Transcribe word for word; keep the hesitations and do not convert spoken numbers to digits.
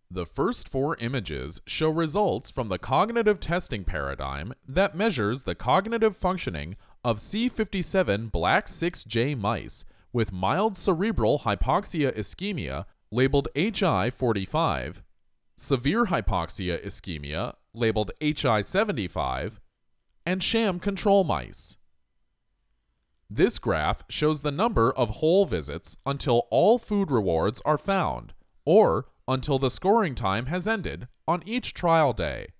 The first four images show results from the cognitive testing paradigm that measures the cognitive functioning of C fifty-seven black six J mice with mild cerebral hypoxia ischemia labeled H I forty-five, severe hypoxia ischemia labeled H I seventy-five, and sham control mice. This graph shows the number of whole visits until all food rewards are found, or until the scoring time has ended on each trial day.